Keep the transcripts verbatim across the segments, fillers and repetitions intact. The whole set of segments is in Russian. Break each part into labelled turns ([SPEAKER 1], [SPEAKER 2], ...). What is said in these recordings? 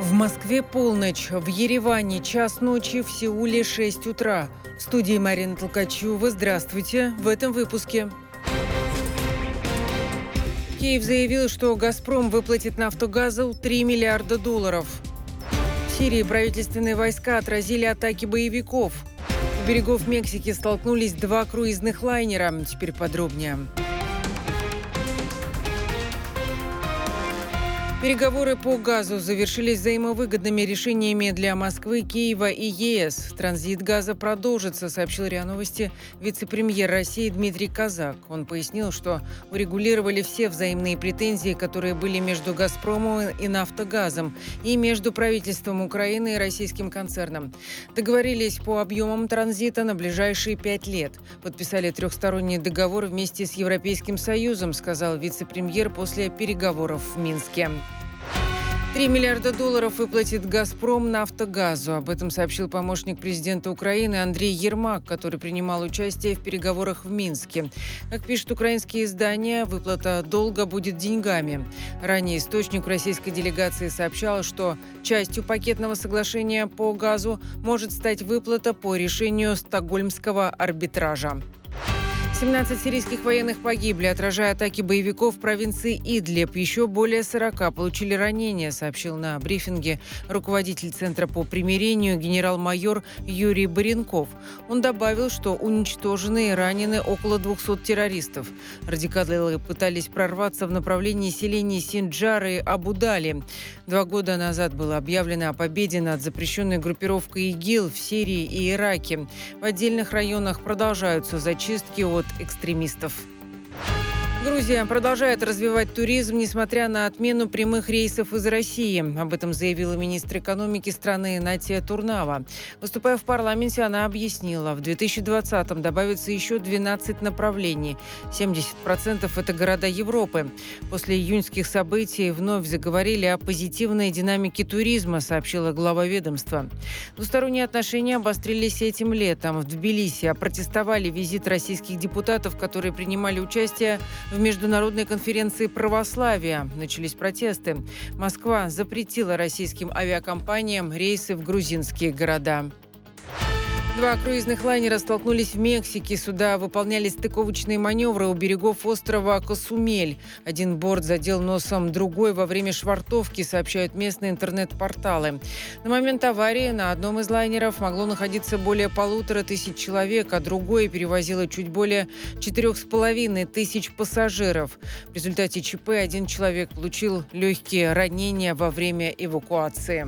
[SPEAKER 1] В Москве полночь, в Ереване час ночи, в Сеуле шесть утра. В студии Марина Толкачева. Здравствуйте. В этом выпуске. Киев заявил, что «Газпром» выплатит «Нафтогазу» три миллиарда долларов. В Сирии правительственные войска отразили атаки боевиков. У берегов Мексики столкнулись два круизных лайнера. Теперь подробнее. Переговоры по газу завершились взаимовыгодными решениями для Москвы, Киева и ЕС. Транзит газа продолжится, сообщил РИА Новости вице-премьер России Дмитрий Казак. Он пояснил, что урегулировали все взаимные претензии, которые были между «Газпромом» и «Нафтогазом», и между правительством Украины и российским концерном. Договорились по объемам транзита на ближайшие пять лет. Подписали трехсторонний договор вместе с Европейским Союзом, сказал вице-премьер после переговоров в Минске. Три миллиарда долларов выплатит «Газпром» «Нафтогазу». Об этом сообщил помощник президента Украины Андрей Ермак, который принимал участие в переговорах в Минске. Как пишут украинские издания, выплата долга будет деньгами. Ранее источник российской делегации сообщал, что частью пакетного соглашения по газу может стать выплата по решению Стокгольмского арбитража. семнадцать сирийских военных погибли, отражая атаки боевиков в провинции Идлиб. Еще более сорока получили ранения, сообщил на брифинге руководитель Центра по примирению генерал-майор Юрий Баренков. Он добавил, что уничтожены и ранены около двухсот террористов. Радикалы пытались прорваться в направлении селений Синджар и Абу-Дали. Два года назад было объявлено о победе над запрещенной группировкой ИГИЛ в Сирии и Ираке. В отдельных районах продолжаются зачистки от экстремистов. Грузия продолжает развивать туризм, несмотря на отмену прямых рейсов из России. Об этом заявила министр экономики страны Натия Турнава. Выступая в парламенте, она объяснила, в две тысячи двадцатом добавится еще двенадцать направлений. семьдесят процентов это города Европы. После июньских событий вновь заговорили о позитивной динамике туризма, сообщила глава ведомства. Двусторонние отношения обострились этим летом. В Тбилиси опротестовали визит российских депутатов, которые принимали участие в международной конференции православия. Начались протесты. Москва запретила российским авиакомпаниям рейсы в грузинские города. Два круизных лайнера столкнулись в Мексике. Суда выполняли стыковочные маневры у берегов острова Косумель. Один борт задел носом другой во время швартовки, сообщают местные интернет-порталы. На момент аварии на одном из лайнеров могло находиться более полутора тысяч человек, а другое перевозило чуть более четырех с половиной тысяч пассажиров. В результате ЧП один человек получил легкие ранения во время эвакуации.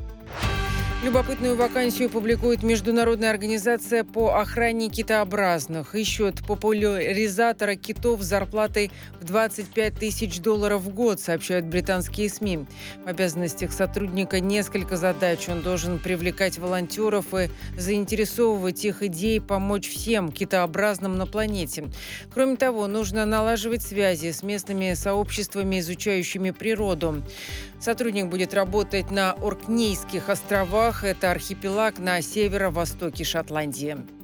[SPEAKER 1] Любопытную вакансию публикует Международная организация по охране китообразных. Ищут популяризатора китов с зарплатой в двадцать пять тысяч долларов в год, сообщают британские СМИ. В обязанностях сотрудника несколько задач. Он должен привлекать волонтеров и заинтересовывать их идеей помочь всем китообразным на планете. Кроме того, нужно налаживать связи с местными сообществами, изучающими природу. Сотрудник будет работать на Оркнейских островах. Это архипелаг на северо-востоке Шотландии.